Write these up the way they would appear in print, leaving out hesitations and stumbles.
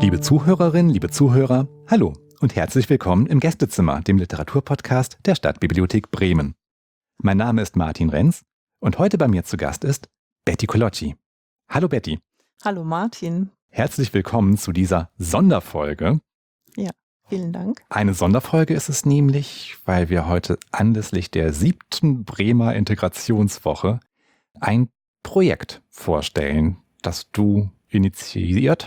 Liebe Zuhörerinnen, liebe Zuhörer, hallo und herzlich willkommen im Gästezimmer, dem Literaturpodcast der Stadtbibliothek Bremen. Mein Name ist Martin Renz und heute bei mir zu Gast ist Betty Koloczi. Hallo Betty. Hallo Martin. Herzlich willkommen zu dieser Sonderfolge. Ja, vielen Dank. Eine Sonderfolge ist es nämlich, weil wir heute anlässlich der 7. Bremer Integrationswoche ein Projekt vorstellen, das du initiiert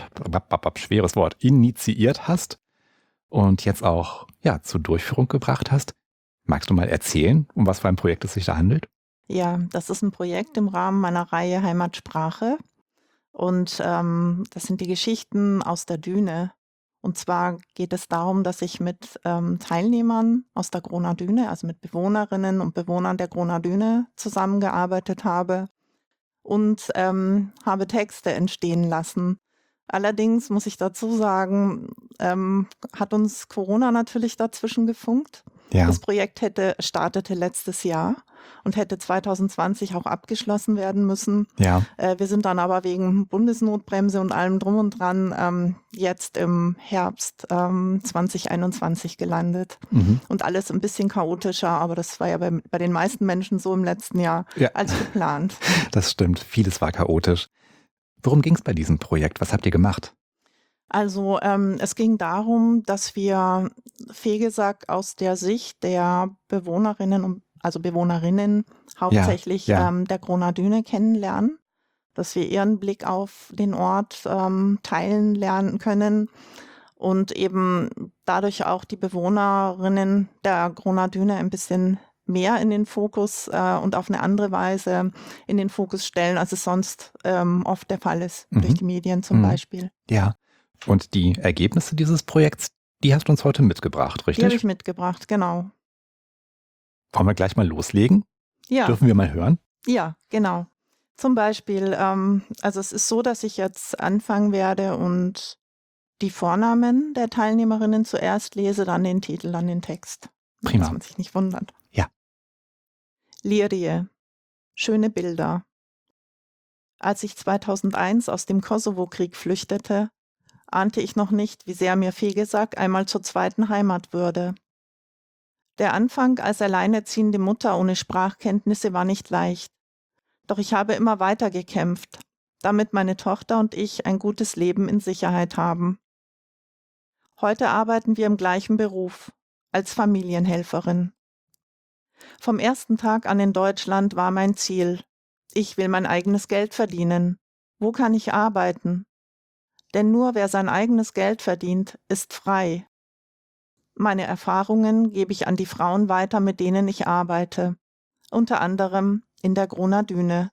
hast und jetzt auch zur Durchführung gebracht hast. Magst du mal erzählen, um was für ein Projekt es sich da handelt? Ja, das ist ein Projekt im Rahmen meiner Reihe Heimatsprache und das sind die Geschichten aus der Düne. Und zwar geht es darum, dass ich mit Teilnehmern aus der Groner Düne, also mit Bewohnerinnen und Bewohnern der Groner Düne zusammengearbeitet habe und habe Texte entstehen lassen. Allerdings muss ich dazu sagen, hat uns Corona natürlich dazwischen gefunkt. Ja. Das Projekt startete letztes Jahr und hätte 2020 auch abgeschlossen werden müssen. Ja. Wir sind dann aber wegen Bundesnotbremse und allem drum und dran jetzt im Herbst 2021 gelandet. Und alles ein bisschen chaotischer, aber das war ja bei den meisten Menschen so im letzten Jahr als geplant. Das stimmt, vieles war chaotisch. Worum ging es bei diesem Projekt? Was habt ihr gemacht? Also es ging darum, dass wir Fegesack aus der Sicht der Bewohnerinnen hauptsächlich der Groner Düne kennenlernen, dass wir ihren Blick auf den Ort teilen lernen können und eben dadurch auch die Bewohnerinnen der Groner Düne ein bisschen mehr in den Fokus und auf eine andere Weise in den Fokus stellen, als es sonst oft der Fall ist, durch die Medien zum Beispiel. Ja, und die Ergebnisse dieses Projekts, die hast du uns heute mitgebracht, richtig? Die habe ich mitgebracht, genau. Wollen wir gleich mal loslegen? Ja. Dürfen wir mal hören? Ja, genau. Zum Beispiel, also es ist so, dass ich jetzt anfangen werde und die Vornamen der Teilnehmerinnen zuerst lese, dann den Titel, dann den Text. Prima. Dass man sich nicht wundert. Ja. Lirie. Schöne Bilder. Als ich 2001 aus dem Kosovo-Krieg flüchtete, ahnte ich noch nicht, wie sehr mir Fegesack einmal zur zweiten Heimat würde. Der Anfang als alleinerziehende Mutter ohne Sprachkenntnisse war nicht leicht. Doch ich habe immer weiter gekämpft, damit meine Tochter und ich ein gutes Leben in Sicherheit haben. Heute arbeiten wir im gleichen Beruf, als Familienhelferin. Vom ersten Tag an in Deutschland war mein Ziel: Ich will mein eigenes Geld verdienen. Wo kann ich arbeiten? Denn nur wer sein eigenes Geld verdient, ist frei. Meine Erfahrungen gebe ich an die Frauen weiter, mit denen ich arbeite, unter anderem in der Groner Düne.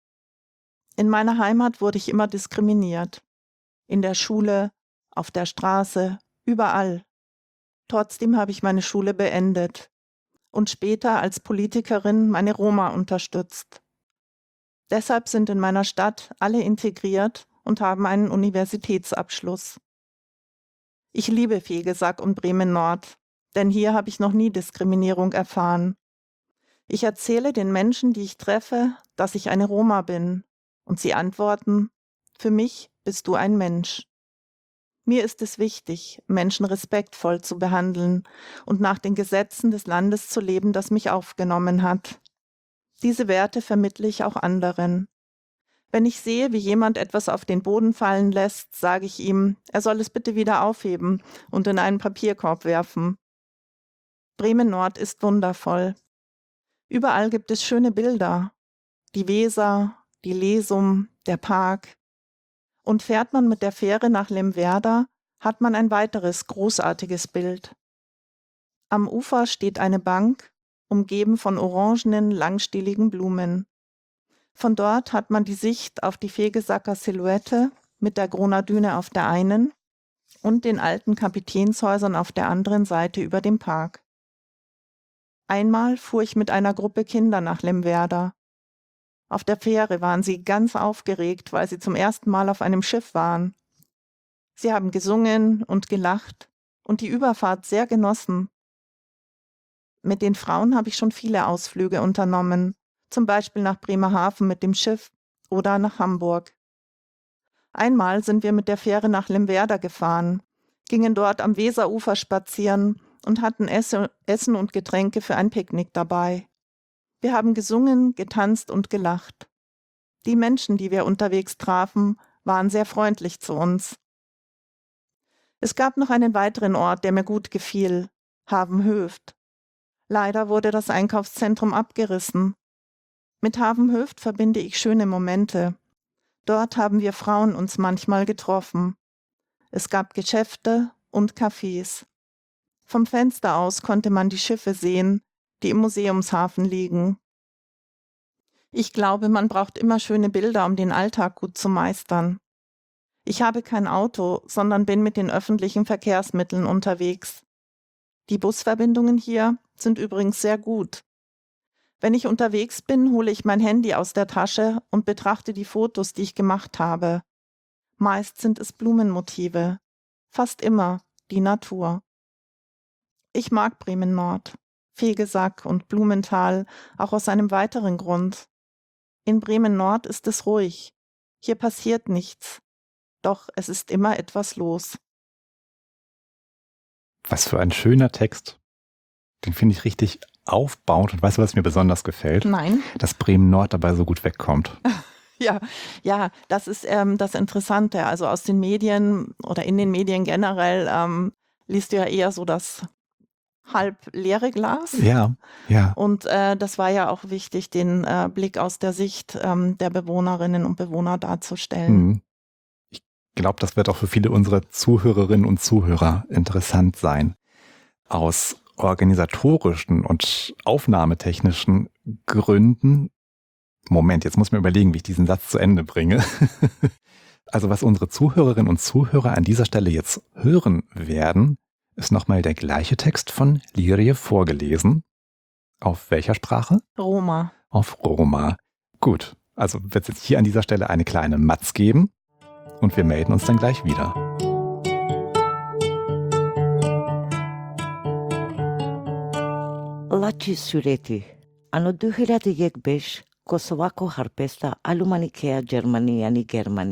In meiner Heimat wurde ich immer diskriminiert. In der Schule, auf der Straße, überall. Trotzdem habe ich meine Schule beendet und später als Politikerin meine Roma unterstützt. Deshalb sind in meiner Stadt alle integriert und haben einen Universitätsabschluss. Ich liebe Fegesack und Bremen-Nord, denn hier habe ich noch nie Diskriminierung erfahren. Ich erzähle den Menschen, die ich treffe, dass ich eine Roma bin, und sie antworten: Für mich bist du ein Mensch. Mir ist es wichtig, Menschen respektvoll zu behandeln und nach den Gesetzen des Landes zu leben, das mich aufgenommen hat. Diese Werte vermittle ich auch anderen. Wenn ich sehe, wie jemand etwas auf den Boden fallen lässt, sage ich ihm, er soll es bitte wieder aufheben und in einen Papierkorb werfen. Bremen-Nord ist wundervoll. Überall gibt es schöne Bilder. Die Weser, die Lesum, der Park. Und fährt man mit der Fähre nach Lemwerder, hat man ein weiteres großartiges Bild. Am Ufer steht eine Bank, umgeben von orangenen, langstieligen Blumen. Von dort hat man die Sicht auf die Fegesacker Silhouette mit der Groner Düne auf der einen und den alten Kapitänshäusern auf der anderen Seite über dem Park. Einmal fuhr ich mit einer Gruppe Kinder nach Lemwerder. Auf der Fähre waren sie ganz aufgeregt, weil sie zum ersten Mal auf einem Schiff waren. Sie haben gesungen und gelacht und die Überfahrt sehr genossen. Mit den Frauen habe ich schon viele Ausflüge unternommen, zum Beispiel nach Bremerhaven mit dem Schiff oder nach Hamburg. Einmal sind wir mit der Fähre nach Limwerda gefahren, gingen dort am Weserufer spazieren und hatten Essen und Getränke für ein Picknick dabei. Wir haben gesungen, getanzt und gelacht. Die Menschen, die wir unterwegs trafen, waren sehr freundlich zu uns. Es gab noch einen weiteren Ort, der mir gut gefiel, Havenhöft. Leider wurde das Einkaufszentrum abgerissen. Mit Havenhöft verbinde ich schöne Momente. Dort haben wir Frauen uns manchmal getroffen. Es gab Geschäfte und Cafés. Vom Fenster aus konnte man die Schiffe sehen, die im Museumshafen liegen. Ich glaube, man braucht immer schöne Bilder, um den Alltag gut zu meistern. Ich habe kein Auto, sondern bin mit den öffentlichen Verkehrsmitteln unterwegs. Die Busverbindungen hier sind übrigens sehr gut. Wenn ich unterwegs bin, hole ich mein Handy aus der Tasche und betrachte die Fotos, die ich gemacht habe. Meist sind es Blumenmotive, fast immer die Natur. Ich mag Bremen Nord, Vegesack und Blumenthal, auch aus einem weiteren Grund. In Bremen Nord ist es ruhig. Hier passiert nichts. Doch es ist immer etwas los. Was für ein schöner Text. Den finde ich richtig aufbauend. Und weißt du, was mir besonders gefällt? Nein. Dass Bremen Nord dabei so gut wegkommt. Ja, das ist das Interessante. Also aus den Medien oder in den Medien generell liest du ja eher so das halb leere Glas. Ja. Und das war ja auch wichtig, den Blick aus der Sicht der Bewohnerinnen und Bewohner darzustellen. Ich glaube, das wird auch für viele unserer Zuhörerinnen und Zuhörer interessant sein. Aus organisatorischen und aufnahmetechnischen Gründen. Moment, jetzt muss ich mir überlegen, wie ich diesen Satz zu Ende bringe. Also was unsere Zuhörerinnen und Zuhörer an dieser Stelle jetzt hören werden, ist nochmal der gleiche Text von Lirie vorgelesen. Auf welcher Sprache? Roma. Auf Roma. Gut, also wird es jetzt hier an dieser Stelle eine kleine Matz geben und wir melden uns dann gleich wieder. Laci Sureti, anno 2001 Kosovako harpesta alumanikea Germania.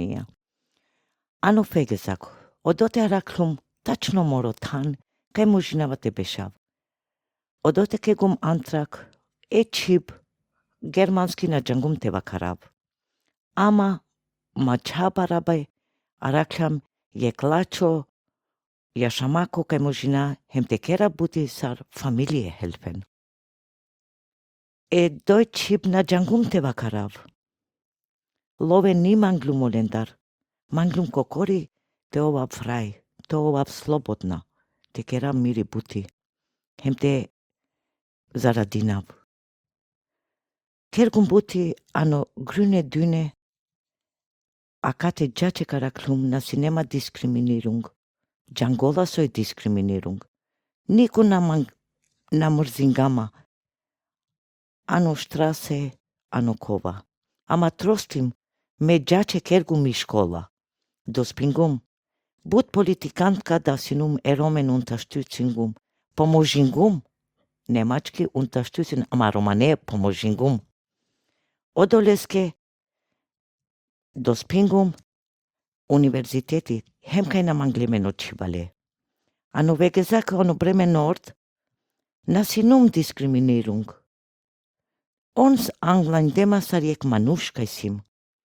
Ano Fegezak, odote araklum tačno morotan, kaj možinavate bešav. Odote kegum antrak, čip, germanski na džangum teva karav. Ama mačabarabe araklam jeklačo, jašamako kaj možina hemtekera buti sar familie helfen. Deutschib na džangum teva karav. Love ni manglum olendar, manglum kokori te ovab fraj, te ovab slobodna, te kera miri buti, hemte zaradinav. Kergum buti ano grüne Düne, akate džače karaklum na cinema Diskriminierung, džangola soj Diskriminierung, niku na murzingama, ano Straße, ano kova. Ama trostim, me džače kergum mi škola. Dospingum, but politikantka da sinum eromen unterstützingum, pomožingum, nemački unterstützing, ama romane pomožingum. Odoleske, dospingum, universiteti, hemkajna manglemeno čibale. Ano vegezak ono Bremen Nord, na sinum Diskriminierung. Ons anglain demasariek manuškaj sim.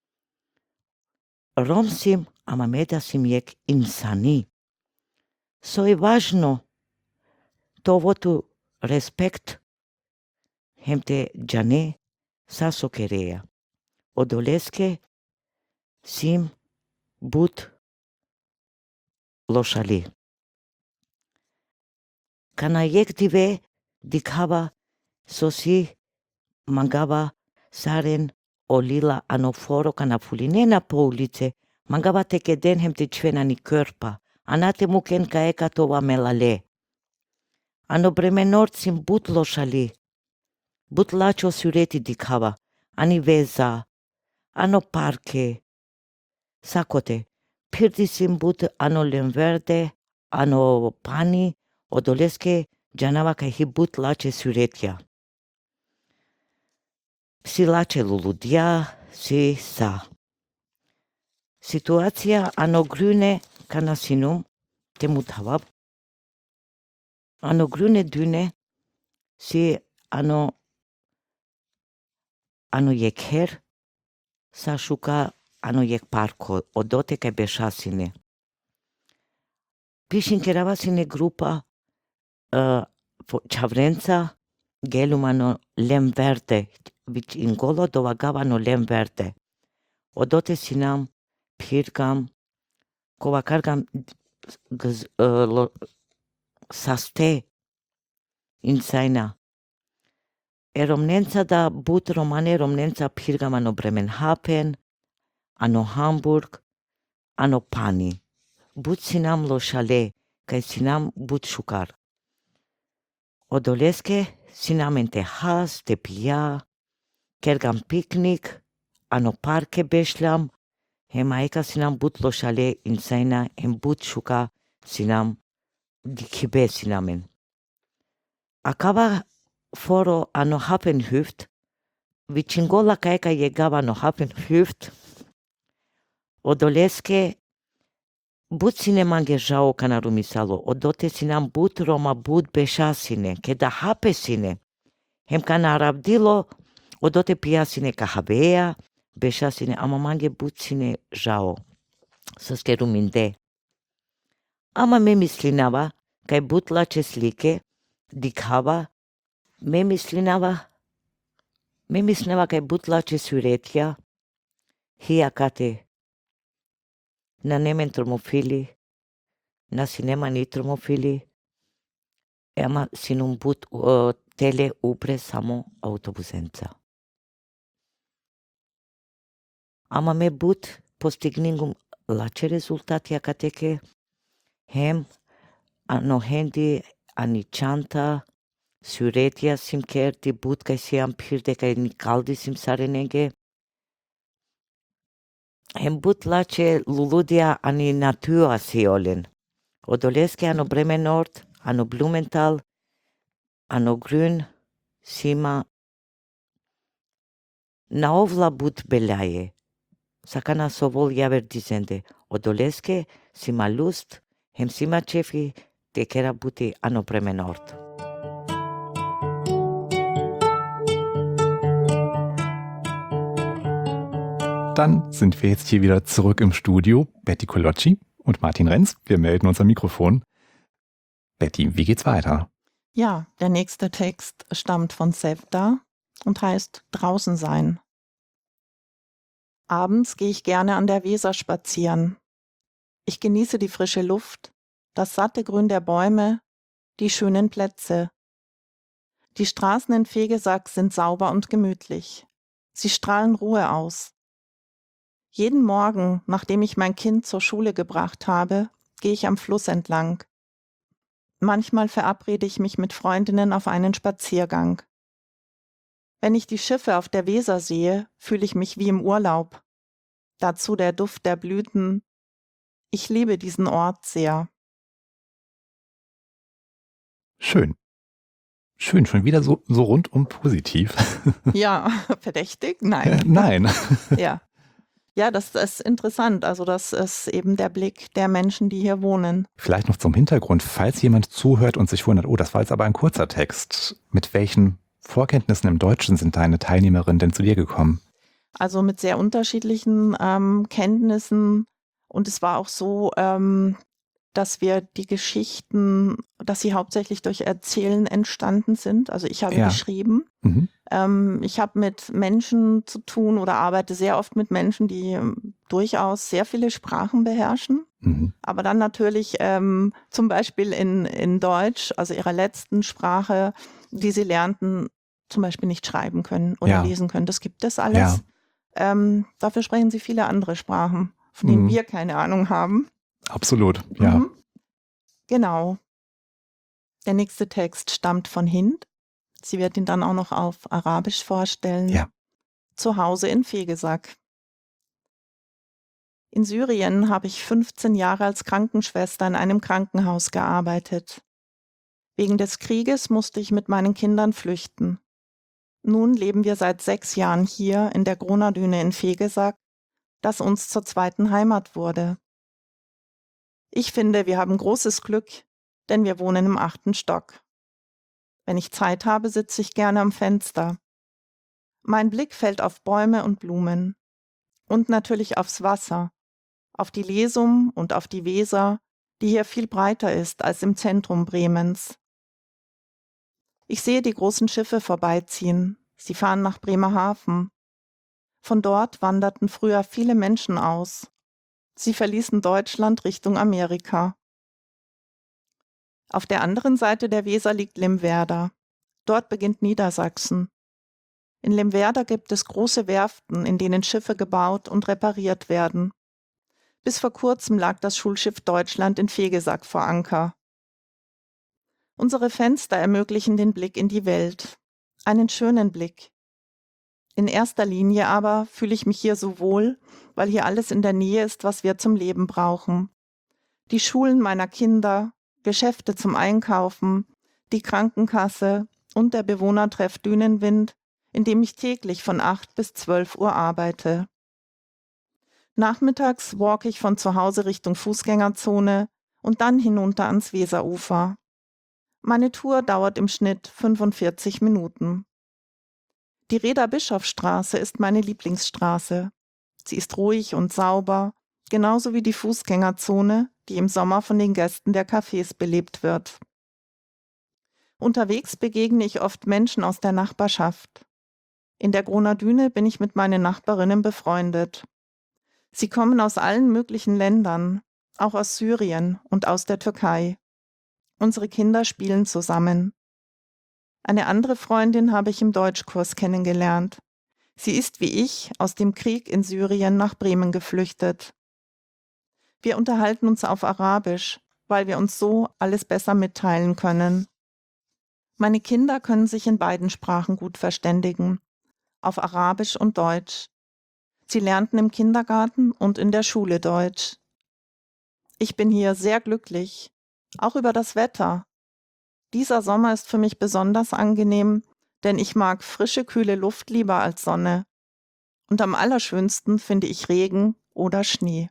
Rom sim, ama meda sim jek insani. So je važno to votu respekt hemte džane saso kereja. Odoleske sim but lošali. Kana jek dive dikhava sosi mangava saren olila anoforo kana fulinena po ulice, mangava teke den hemte čvena ni körpa, anate muken ka eka tova melale. Ano Bremen Nord sim but lošali, but lačo sureti dikhava, ani veza, ano parke, sakote, pirdi sim but ano Limverde, ano pani, odoleske džanava ka hi but lače suretja. Si lače luludia, si sa. Situația anogrune canasinum te mutavab. Anogrune dune si ano yekher sa shuka ano yek parko odote kai beshasine. Pishin keravasine grupa Chavrența gelumano lem verde, vic ingolo dovagavano lem verde. Odote sinam pirgam kovakargam saste insaina. Eromnența da but romane romnența pirgam ano Bremenhaven, ano Hamburg, ano Pani. But sinam lo shale, kai sinam but shukar. Odoleske sinam en Tejas, te pia, kergam picnic, ano parke beshlam, hemaika sinam but lo shale insaina, hem but shuka sinam dikibe sinamen. Acaba foro ano Hafenhüft, vichingola kaika llegaba ano Hafenhüft, odoleske but sine mangejao canarumisalo, odote sinam but Roma but beshasine, que da hape sine. Hem canarabdilo, odote pia sine kahavea, beshasine, amamange but sine jao. Să ruminde. Ama me mislinava, kai but la ceslike, dikhava, me mislinava kai but la cesuretia, hia kate, na nemen tromofili, na sinema ni tromofili, ema sinum but tele upre samo autobusența. Ama me but postigningum la ce rezultat ia cateke, hem ano hendi anichanta, suretia sim kerti but kai siam pirde kai ni caldi sim sarenege, hem but la ce luludia ani natua siolen. Odoleske ano Bremen Nord, ano Blumenthal, ano Grün, sima naovla but belaie. Sakana sovol javer dizende, odoleske sima lust, hem sima cefi de kera buti ano Bremen Nord. Dann sind wir jetzt hier wieder zurück im Studio. Betty Colocci und Martin Renz, wir melden uns am Mikrofon. Betty, wie geht's weiter? Ja, der nächste Text stammt von Sevda und heißt Draußen sein. Abends gehe ich gerne an der Weser spazieren. Ich genieße die frische Luft, das satte Grün der Bäume, die schönen Plätze. Die Straßen in Vegesack sind sauber und gemütlich. Sie strahlen Ruhe aus. Jeden Morgen, nachdem ich mein Kind zur Schule gebracht habe, gehe ich am Fluss entlang. Manchmal verabrede ich mich mit Freundinnen auf einen Spaziergang. Wenn ich die Schiffe auf der Weser sehe, fühle ich mich wie im Urlaub. Dazu der Duft der Blüten. Ich liebe diesen Ort sehr. Schön. Schön, schon wieder so rundum positiv. Ja, verdächtig? Nein. Nein. Ja. Ja, das ist interessant. Also das ist eben der Blick der Menschen, die hier wohnen. Vielleicht noch zum Hintergrund, falls jemand zuhört und sich wundert, oh, das war jetzt aber ein kurzer Text. Mit welchen Vorkenntnissen im Deutschen sind deine Teilnehmerinnen denn zu dir gekommen? Also mit sehr unterschiedlichen Kenntnissen. Und es war auch so, dass wir die Geschichten, dass sie hauptsächlich durch Erzählen entstanden sind. Also ich habe geschrieben. Mhm. Ich habe mit Menschen zu tun oder arbeite sehr oft mit Menschen, die durchaus sehr viele Sprachen beherrschen. Mhm. Aber dann natürlich zum Beispiel in Deutsch, also ihrer letzten Sprache, die sie lernten, zum Beispiel nicht schreiben können oder lesen können. Das gibt es alles. Ja. Dafür sprechen sie viele andere Sprachen, von denen wir keine Ahnung haben. Absolut, ja. Mhm. Genau. Der nächste Text stammt von Hind. Sie wird ihn dann auch noch auf Arabisch vorstellen. Ja. Zu Hause in Vegesack. In Syrien habe ich 15 Jahre als Krankenschwester in einem Krankenhaus gearbeitet. Wegen des Krieges musste ich mit meinen Kindern flüchten. Nun leben wir seit 6 Jahren hier in der Gronadüne in Vegesack das uns zur zweiten Heimat wurde. Ich finde, wir haben großes Glück, denn wir wohnen im 8. Stock. Wenn ich Zeit habe, sitze ich gerne am Fenster. Mein Blick fällt auf Bäume und Blumen und natürlich aufs Wasser, auf die Lesum und auf die Weser, die hier viel breiter ist als im Zentrum Bremens. Ich sehe die großen Schiffe vorbeiziehen. Sie fahren nach Bremerhaven. Von dort wanderten früher viele Menschen aus. Sie verließen Deutschland Richtung Amerika. Auf der anderen Seite der Weser liegt Limwerder. Dort beginnt Niedersachsen. In Limwerder gibt es große Werften, in denen Schiffe gebaut und repariert werden. Bis vor kurzem lag das Schulschiff Deutschland in Vegesack vor Anker. Unsere Fenster ermöglichen den Blick in die Welt. Einen schönen Blick. In erster Linie aber fühle ich mich hier so wohl, weil hier alles in der Nähe ist, was wir zum Leben brauchen. Die Schulen meiner Kinder, Geschäfte zum Einkaufen, die Krankenkasse und der Bewohnertreff Dünenwind, in dem ich täglich von 8 bis 12 Uhr arbeite. Nachmittags walke ich von zu Hause Richtung Fußgängerzone und dann hinunter ans Weserufer. Meine Tour dauert im Schnitt 45 Minuten. Die Reda-Bischof-Straße ist meine Lieblingsstraße. Sie ist ruhig und sauber, genauso wie die Fußgängerzone, die im Sommer von den Gästen der Cafés belebt wird. Unterwegs begegne ich oft Menschen aus der Nachbarschaft. In der Groner Düne bin ich mit meinen Nachbarinnen befreundet. Sie kommen aus allen möglichen Ländern, auch aus Syrien und aus der Türkei. Unsere Kinder spielen zusammen. Eine andere Freundin habe ich im Deutschkurs kennengelernt. Sie ist wie ich aus dem Krieg in Syrien nach Bremen geflüchtet. Wir unterhalten uns auf Arabisch, weil wir uns so alles besser mitteilen können. Meine Kinder können sich in beiden Sprachen gut verständigen, auf Arabisch und Deutsch. Sie lernten im Kindergarten und in der Schule Deutsch. Ich bin hier sehr glücklich, auch über das Wetter. Dieser Sommer ist für mich besonders angenehm, denn ich mag frische, kühle Luft lieber als Sonne. Und am allerschönsten finde ich Regen oder Schnee.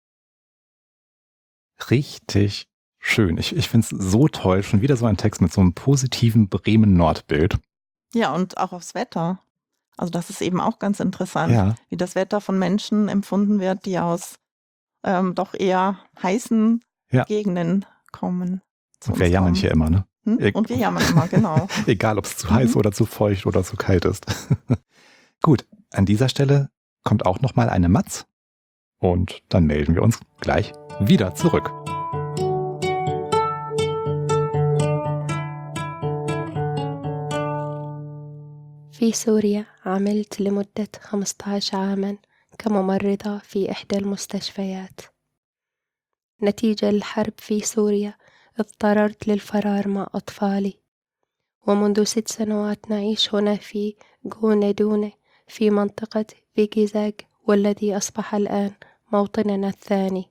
Richtig schön. Ich finde es so toll. Schon wieder so ein Text mit so einem positiven Bremen-Nord-Bild. Ja, und auch aufs Wetter. Also das ist eben auch ganz interessant, Ja. wie das Wetter von Menschen empfunden wird, die aus doch eher heißen Gegenden kommen. Und wir jammern hier immer, ne? Und wir jammern immer, genau. Egal, ob es zu heiß oder zu feucht oder zu kalt ist. Gut, an dieser Stelle kommt auch nochmal eine Matz und dann melden wir uns gleich wieder zurück. في سوريا عملت لمدة 15 عاماً كممرضة في إحدى المستشفيات. نتيجة للحرب في سوريا اضطررت للفرار مع أطفالي، ومنذ 6 سنوات نعيش هنا في غونة دونة في منطقة فيغيزاغ، والذي أصبح الآن موطننا الثاني.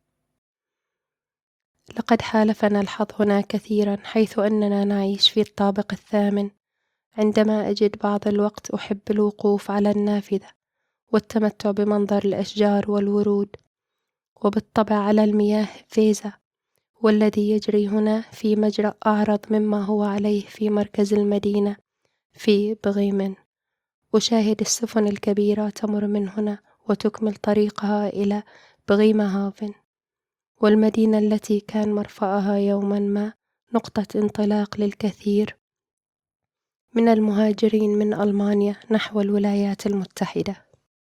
لقد حالفنا الحظ هنا كثيرا، حيث أننا نعيش في الطابق 8. عندما أجد بعض الوقت أحب الوقوف على النافذة والتمتع بمنظر الأشجار والورود، وبالطبع على المياه فيزا، والذي يجري هنا في مجرى أعرض مما هو عليه في مركز المدينة في بغيمن. أشاهد السفن الكبيرة تمر من هنا وتكمل طريقها إلى بغيمهافن، والمدينة التي كان مرفأها يوما ما نقطة انطلاق للكثير من المهاجرين من ألمانيا نحو الولايات المتحدة.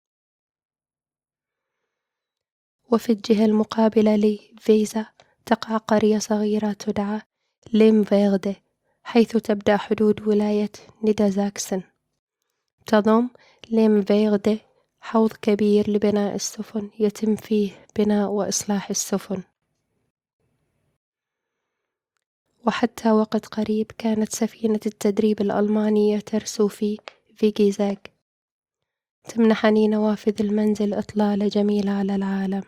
وفي الجهة المقابلة لفيزا تقع قرية صغيرة تدعى ليمفيغدي، حيث تبدأ حدود ولاية نيدرساكسن. تضم ليمفيغدي حوض كبير لبناء السفن يتم فيه بناء وإصلاح السفن. وحتى وقت قريب كانت سفينة التدريب الألمانية ترسو في فيغيزاغ. تمنحني نوافذ المنزل إطلالة جميلة على العالم.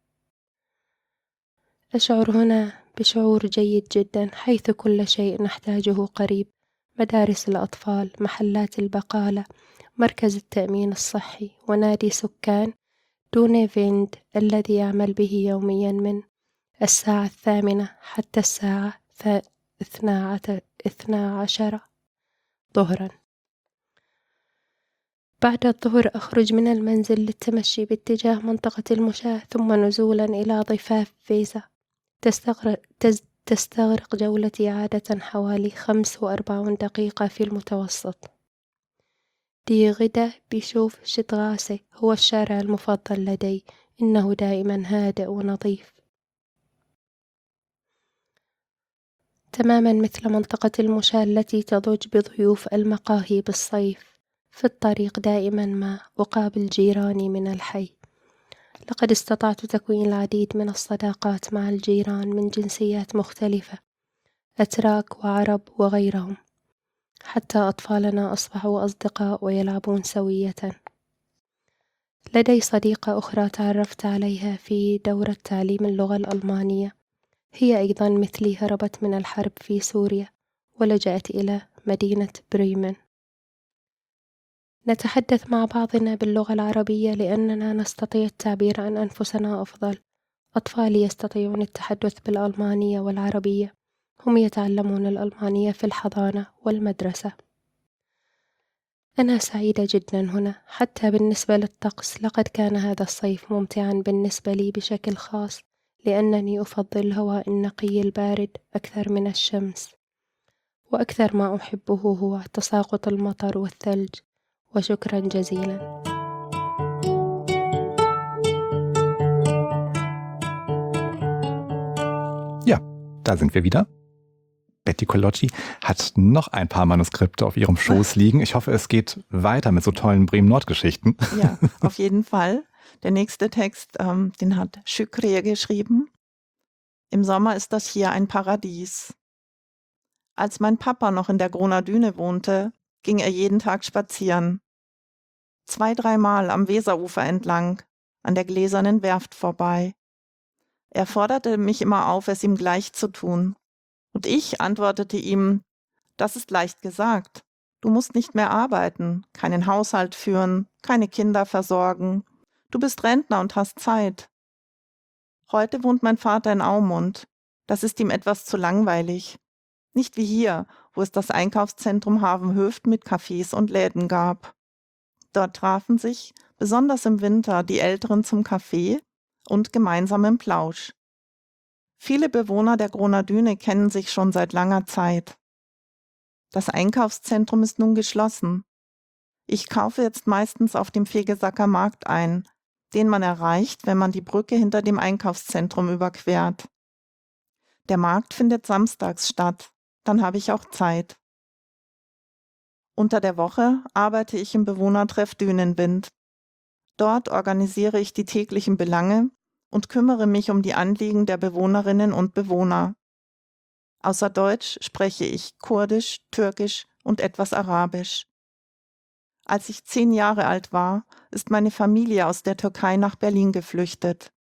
أشعر هنا بشعور جيد جدا، حيث كل شيء نحتاجه قريب: مدارس الأطفال، محلات البقالة، مركز التأمين الصحي، ونادي سكان دون فيند الذي يعمل به يوميا من 8:00 حتى 12:00 ظهرا. بعد الظهر أخرج من المنزل للتمشي باتجاه منطقة المشاة ثم نزولا إلى ضفاف فيزا. تستغرق جولتي عادة حوالي 45 دقيقة في المتوسط. دي غدا بيشوف شتغاسي هو الشارع المفضل لدي، إنه دائما هادئ ونظيف تماما مثل منطقة المشاة التي تضج بضيوف المقاهي بالصيف. في الطريق دائما ما أقابل جيراني من الحي. لقد استطعت تكوين العديد من الصداقات مع الجيران من جنسيات مختلفة، أتراك وعرب وغيرهم، حتى أطفالنا أصبحوا أصدقاء ويلعبون سوية. لدي صديقة أخرى تعرفت عليها في دورة تعليم اللغة الألمانية، هي أيضا مثلي هربت من الحرب في سوريا ولجأت إلى مدينة بريمن. نتحدث مع بعضنا باللغة العربية لأننا نستطيع التعبير عن أنفسنا أفضل. أطفالي يستطيعون التحدث بالألمانية والعربية، هم يتعلمون الألمانية في الحضانة والمدرسة. أنا سعيدة جدا هنا، حتى بالنسبة للطقس لقد كان هذا الصيف ممتعا بالنسبة لي بشكل خاص، لأنني أفضل الهواء النقي البارد أكثر من الشمس، وأكثر ما أحبه هو تساقط المطر والثلج. وشكرا جزيلا. Ja, da sind wir wieder. Betty Kolodji hat noch ein paar Manuskripte auf ihrem Schoß liegen. Ich hoffe, es geht weiter mit so tollen Bremen-Nord-Geschichten. Ja, auf jeden Fall. Der nächste Text, den hat Şükriye geschrieben. Im Sommer ist das hier ein Paradies. Als mein Papa noch in der Groner Düne wohnte, ging er jeden Tag spazieren. 2-3 Mal am Weserufer entlang, an der gläsernen Werft vorbei. Er forderte mich immer auf, es ihm gleich zu tun. Und ich antwortete ihm, das ist leicht gesagt. Du musst nicht mehr arbeiten, keinen Haushalt führen, keine Kinder versorgen. Du bist Rentner und hast Zeit. Heute wohnt mein Vater in Aumund. Das ist ihm etwas zu langweilig. Nicht wie hier, wo es das Einkaufszentrum Havenhöft mit Cafés und Läden gab. Dort trafen sich, besonders im Winter, die Älteren zum Kaffee und gemeinsamen Plausch. Viele Bewohner der Groner Düne kennen sich schon seit langer Zeit. Das Einkaufszentrum ist nun geschlossen. Ich kaufe jetzt meistens auf dem Vegesacker Markt ein, den man erreicht, wenn man die Brücke hinter dem Einkaufszentrum überquert. Der Markt findet samstags statt, dann habe ich auch Zeit. Unter der Woche arbeite ich im Bewohnertreff Dünenwind. Dort organisiere ich die täglichen Belange und kümmere mich um die Anliegen der Bewohnerinnen und Bewohner. Außer Deutsch spreche ich Kurdisch, Türkisch und etwas Arabisch. Als ich 10 Jahre alt war, ist meine Familie aus der Türkei nach Berlin geflüchtet.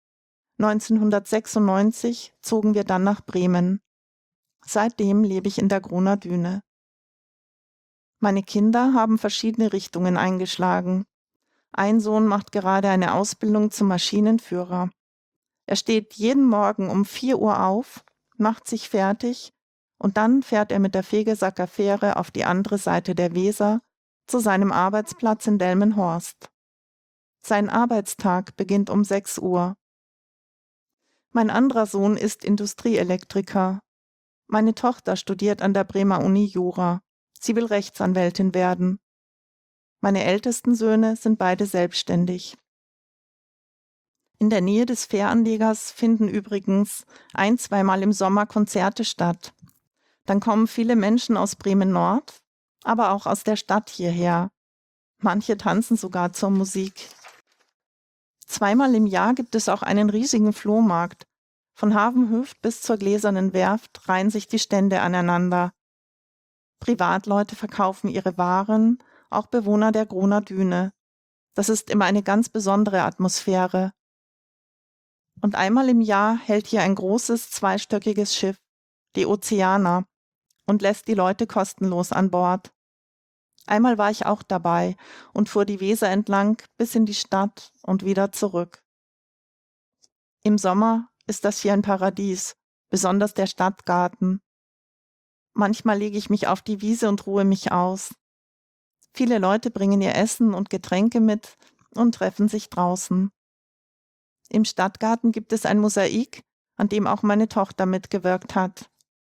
1996 zogen wir dann nach Bremen. Seitdem lebe ich in der Groner Düne. Meine Kinder haben verschiedene Richtungen eingeschlagen. Ein Sohn macht gerade eine Ausbildung zum Maschinenführer. Er steht jeden Morgen um 4 Uhr auf, macht sich fertig und dann fährt er mit der Vegesacker Fähre auf die andere Seite der Weser zu seinem Arbeitsplatz in Delmenhorst. Sein Arbeitstag beginnt um 6 Uhr. Mein anderer Sohn ist Industrieelektriker. Meine Tochter studiert an der Bremer Uni Jura. Sie will Rechtsanwältin werden. Meine ältesten Söhne sind beide selbstständig. In der Nähe des Fähranlegers finden übrigens 1-2 Mal im Sommer Konzerte statt. Dann kommen viele Menschen aus Bremen-Nord, aber auch aus der Stadt hierher. Manche tanzen sogar zur Musik. 2-mal im Jahr gibt es auch einen riesigen Flohmarkt. Von Havenhöft bis zur gläsernen Werft reihen sich die Stände aneinander. Privatleute verkaufen ihre Waren, auch Bewohner der Groner Düne. Das ist immer eine ganz besondere Atmosphäre. Und einmal im Jahr hält hier ein großes, zweistöckiges Schiff, die Ozeana, und lässt die Leute kostenlos an Bord. Einmal war ich auch dabei und fuhr die Weser entlang bis in die Stadt und wieder zurück. Im Sommer ist das hier ein Paradies, besonders der Stadtgarten. Manchmal lege ich mich auf die Wiese und ruhe mich aus. Viele Leute bringen ihr Essen und Getränke mit und treffen sich draußen. Im Stadtgarten gibt es ein Mosaik, an dem auch meine Tochter mitgewirkt hat.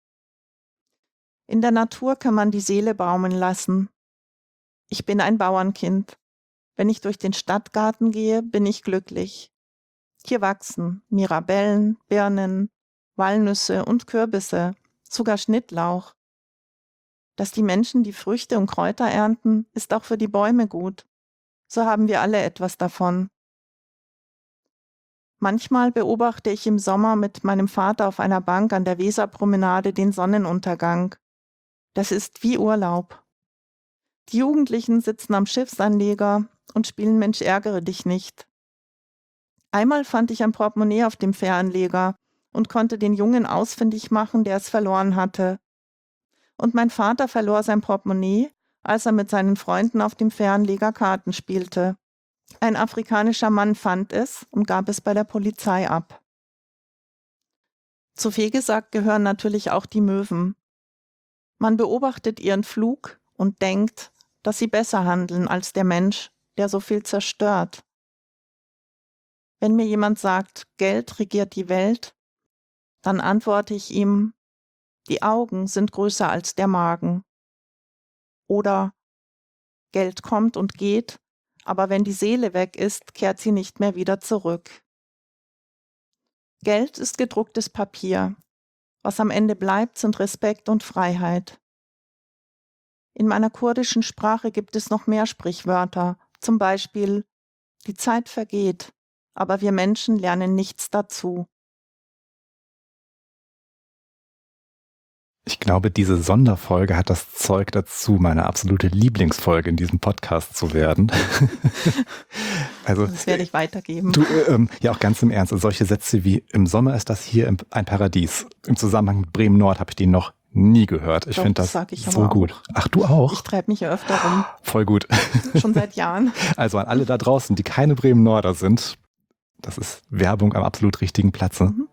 In der Natur kann man die Seele baumeln lassen. Ich bin ein Bauernkind. Wenn ich durch den Stadtgarten gehe, bin ich glücklich. Hier wachsen Mirabellen, Birnen, Walnüsse und Kürbisse, sogar Schnittlauch. Dass die Menschen die Früchte und Kräuter ernten, ist auch für die Bäume gut. So haben wir alle etwas davon. Manchmal beobachte ich im Sommer mit meinem Vater auf einer Bank an der Weserpromenade den Sonnenuntergang. Das ist wie Urlaub. Die Jugendlichen sitzen am Schiffsanleger und spielen Mensch ärgere dich nicht. Einmal fand ich ein Portemonnaie auf dem Fähranleger und konnte den Jungen ausfindig machen, der es verloren hatte. Und mein Vater verlor sein Portemonnaie, als er mit seinen Freunden auf dem Fähranleger Karten spielte. Ein afrikanischer Mann fand es und gab es bei der Polizei ab. Zu Fegesack gehören natürlich auch die Möwen. Man beobachtet ihren Flug und denkt, dass sie besser handeln als der Mensch, der so viel zerstört. Wenn mir jemand sagt, Geld regiert die Welt, dann antworte ich ihm, die Augen sind größer als der Magen. Oder Geld kommt und geht, aber wenn die Seele weg ist, kehrt sie nicht mehr wieder zurück. Geld ist gedrucktes Papier. Was am Ende bleibt, sind Respekt und Freiheit. In meiner kurdischen Sprache gibt es noch mehr Sprichwörter, zum Beispiel, die Zeit vergeht, aber wir Menschen lernen nichts dazu. Ich glaube, diese Sonderfolge hat das Zeug dazu, meine absolute Lieblingsfolge in diesem Podcast zu werden. Also, Das werde ich weitergeben. Du, ja, auch ganz im Ernst. Also solche Sätze wie im Sommer ist das hier ein Paradies. Im Zusammenhang mit Bremen-Nord habe ich die noch nie gehört. Ich finde das sag ich so aber gut. auch. Ach, du auch? Ich treibe mich ja öfter rum, Voll gut. schon seit Jahren. Also an alle da draußen, die keine Bremen-Norder sind, das ist Werbung am absolut richtigen Platze. Mhm.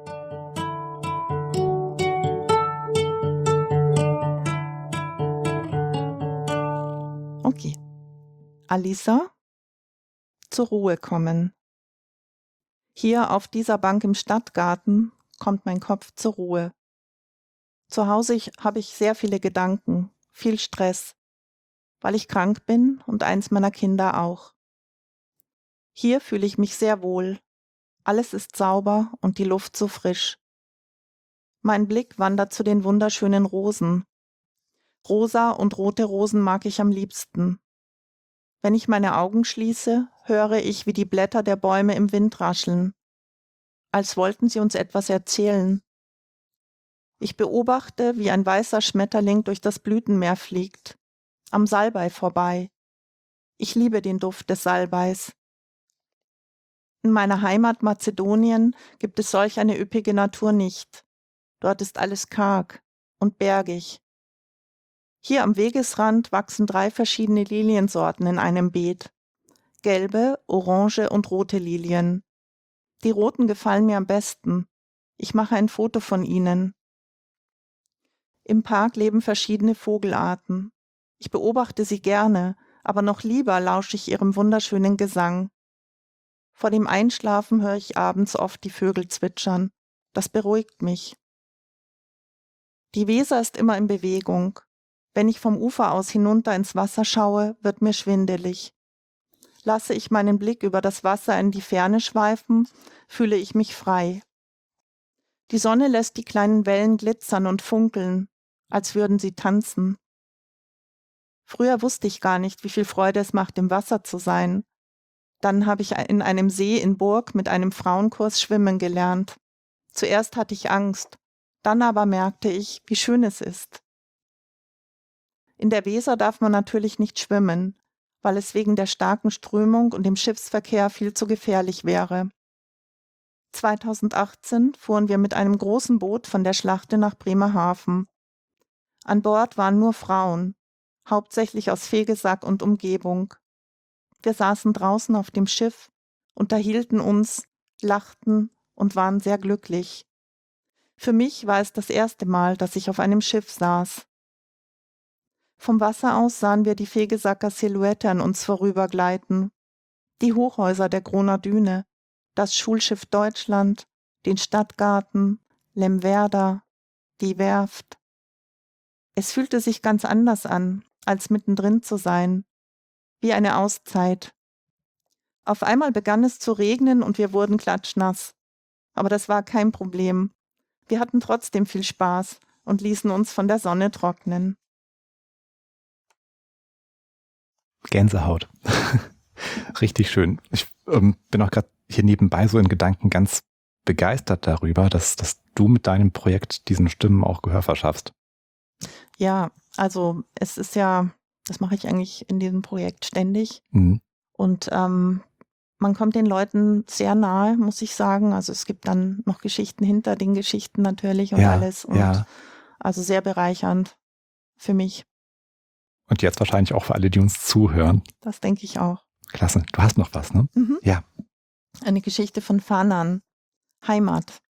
Okay. Alisa, zur Ruhe kommen. Hier auf dieser Bank im Stadtgarten kommt mein Kopf zur Ruhe. Zu Hause habe ich sehr viele Gedanken, viel Stress, weil ich krank bin und eins meiner Kinder auch. Hier fühle ich mich sehr wohl. Alles ist sauber und die Luft so frisch. Mein Blick wandert zu den wunderschönen Rosen. Rosa und rote Rosen mag ich am liebsten. Wenn ich meine Augen schließe, höre ich, wie die Blätter der Bäume im Wind rascheln, als wollten sie uns etwas erzählen. Ich beobachte, wie ein weißer Schmetterling durch das Blütenmeer fliegt, am Salbei vorbei. Ich liebe den Duft des Salbeis. In meiner Heimat Mazedonien gibt es solch eine üppige Natur nicht. Dort ist alles karg und bergig. Hier am Wegesrand wachsen 3 verschiedene Liliensorten in einem Beet. Gelbe, orange und rote Lilien. Die roten gefallen mir am besten. Ich mache ein Foto von ihnen. Im Park leben verschiedene Vogelarten. Ich beobachte sie gerne, aber noch lieber lausche ich ihrem wunderschönen Gesang. Vor dem Einschlafen höre ich abends oft die Vögel zwitschern. Das beruhigt mich. Die Weser ist immer in Bewegung. Wenn ich vom Ufer aus hinunter ins Wasser schaue, wird mir schwindelig. Lasse ich meinen Blick über das Wasser in die Ferne schweifen, fühle ich mich frei. Die Sonne lässt die kleinen Wellen glitzern und funkeln, als würden sie tanzen. Früher wusste ich gar nicht, wie viel Freude es macht, im Wasser zu sein. Dann habe ich in einem See in Burg mit einem Frauenkurs schwimmen gelernt. Zuerst hatte ich Angst, dann aber merkte ich, wie schön es ist. In der Weser darf man natürlich nicht schwimmen, weil es wegen der starken Strömung und dem Schiffsverkehr viel zu gefährlich wäre. 2018 fuhren wir mit einem großen Boot von der Schlachte nach Bremerhaven. An Bord waren nur Frauen, hauptsächlich aus Vegesack und Umgebung. Wir saßen draußen auf dem Schiff, unterhielten uns, lachten und waren sehr glücklich. Für mich war es das erste Mal, dass ich auf einem Schiff saß. Vom Wasser aus sahen wir die Vegesacker Silhouette an uns vorübergleiten, die Hochhäuser der Groner Düne, das Schulschiff Deutschland, den Stadtgarten, Lemwerder, die Werft. Es fühlte sich ganz anders an, als mittendrin zu sein, wie eine Auszeit. Auf einmal begann es zu regnen und wir wurden klatschnass. Aber das war kein Problem. Wir hatten trotzdem viel Spaß und ließen uns von der Sonne trocknen. Gänsehaut. Richtig schön. Ich bin auch gerade hier nebenbei so in Gedanken ganz begeistert darüber, dass du mit deinem Projekt diesen Stimmen auch Gehör verschaffst. Ja, also es ist ja, das mache ich eigentlich in diesem Projekt ständig. Mhm. Und man kommt den Leuten sehr nahe, muss ich sagen. Also es gibt dann noch Geschichten hinter den Geschichten natürlich und alles. Und also sehr bereichernd für mich. Und jetzt wahrscheinlich auch für alle, die uns zuhören. Das denke ich auch. Klasse. Du hast noch was, ne? Mhm. Ja. Eine Geschichte von Fanan. Heimat.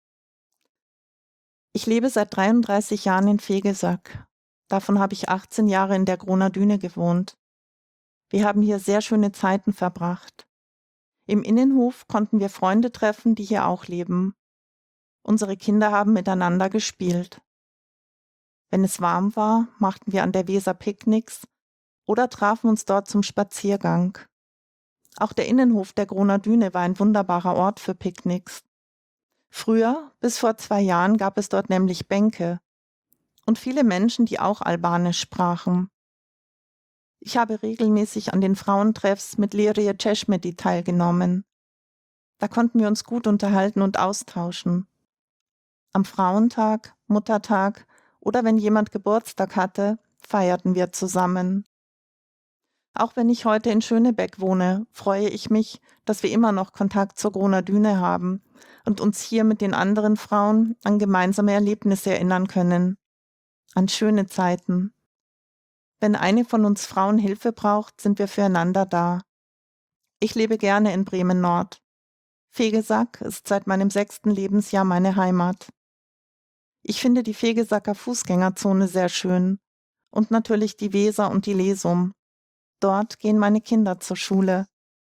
Ich lebe seit 33 Jahren in Vegesack. Davon habe ich 18 Jahre in der Groner Düne gewohnt. Wir haben hier sehr schöne Zeiten verbracht. Im Innenhof konnten wir Freunde treffen, die hier auch leben. Unsere Kinder haben miteinander gespielt. Wenn es warm war, machten wir an der Weser Picknicks oder trafen uns dort zum Spaziergang. Auch der Innenhof der Groner Düne war ein wunderbarer Ort für Picknicks. Früher, bis vor 2 Jahren, gab es dort nämlich Bänke und viele Menschen, die auch Albanisch sprachen. Ich habe regelmäßig an den Frauentreffs mit Lirie Češmeti teilgenommen. Da konnten wir uns gut unterhalten und austauschen. Am Frauentag, Muttertag oder wenn jemand Geburtstag hatte, feierten wir zusammen. Auch wenn ich heute in Schönebeck wohne, freue ich mich, dass wir immer noch Kontakt zur Groner Düne haben und uns hier mit den anderen Frauen an gemeinsame Erlebnisse erinnern können. An schöne Zeiten. Wenn eine von uns Frauen Hilfe braucht, sind wir füreinander da. Ich lebe gerne in Bremen-Nord. Vegesack ist seit meinem 6. Lebensjahr meine Heimat. Ich finde die Vegesacker Fußgängerzone sehr schön. Und natürlich die Weser und die Lesum. Dort gehen meine Kinder zur Schule.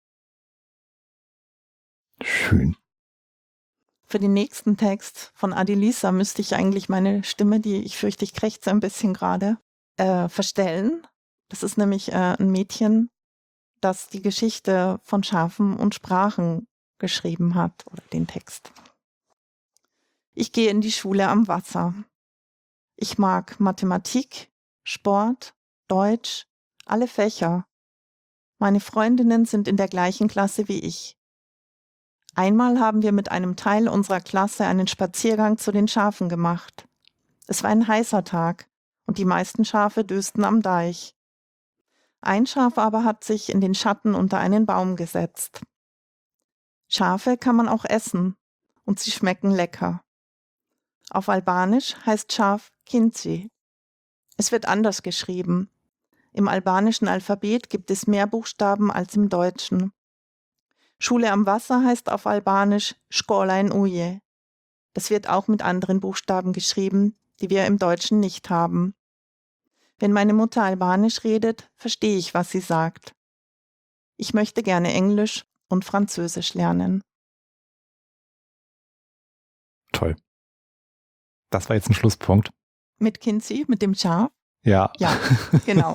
Schön. Für den nächsten Text von Adilisa müsste ich eigentlich meine Stimme, die ich fürchte, ich krächze ein bisschen gerade, verstellen. Das ist nämlich ein Mädchen, das die Geschichte von Schafen und Sprachen geschrieben hat, oder den Text. Ich gehe in die Schule am Wasser. Ich mag Mathematik, Sport, Deutsch, alle Fächer. Meine Freundinnen sind in der gleichen Klasse wie ich. Einmal haben wir mit einem Teil unserer Klasse einen Spaziergang zu den Schafen gemacht. Es war ein heißer Tag und die meisten Schafe dösten am Deich. Ein Schaf aber hat sich in den Schatten unter einen Baum gesetzt. Schafe kann man auch essen und sie schmecken lecker. Auf Albanisch heißt Schaf Kinci. Es wird anders geschrieben. Im albanischen Alphabet gibt es mehr Buchstaben als im Deutschen. Schule am Wasser heißt auf Albanisch Škola in Uje. Das wird auch mit anderen Buchstaben geschrieben, die wir im Deutschen nicht haben. Wenn meine Mutter Albanisch redet, verstehe ich, was sie sagt. Ich möchte gerne Englisch und Französisch lernen. Toll. Das war jetzt ein Schlusspunkt. Mit Kinci, mit dem Schaf? Ja. Ja, genau.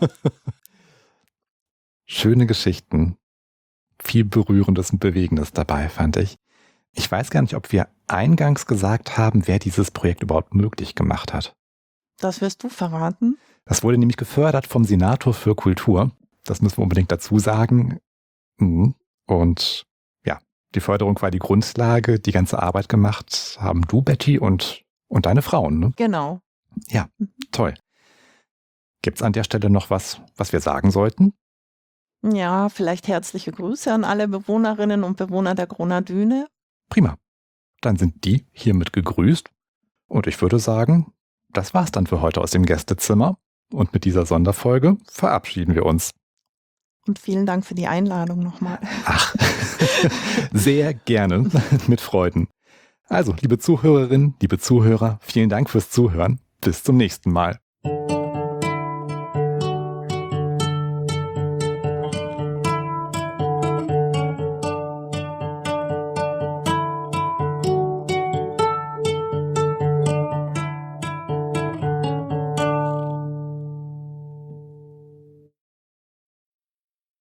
Schöne Geschichten. Viel Berührendes und Bewegendes dabei, fand ich. Ich weiß gar nicht, ob wir eingangs gesagt haben, wer dieses Projekt überhaupt möglich gemacht hat. Das wirst du verraten. Das wurde nämlich gefördert vom Senator für Kultur. Das müssen wir unbedingt dazu sagen. Und ja, die Förderung war die Grundlage. Die ganze Arbeit gemacht haben du, Betty, und deine Frauen, ne? Genau. Ja, toll. Gibt es an der Stelle noch was wir sagen sollten? Ja, vielleicht herzliche Grüße an alle Bewohnerinnen und Bewohner der Groner Düne. Prima. Dann sind die hiermit gegrüßt. Und ich würde sagen, das war's dann für heute aus dem Gästezimmer. Und mit dieser Sonderfolge verabschieden wir uns. Und vielen Dank für die Einladung nochmal. Ach, sehr gerne, mit Freuden. Also, liebe Zuhörerinnen, liebe Zuhörer, vielen Dank fürs Zuhören. Bis zum nächsten Mal.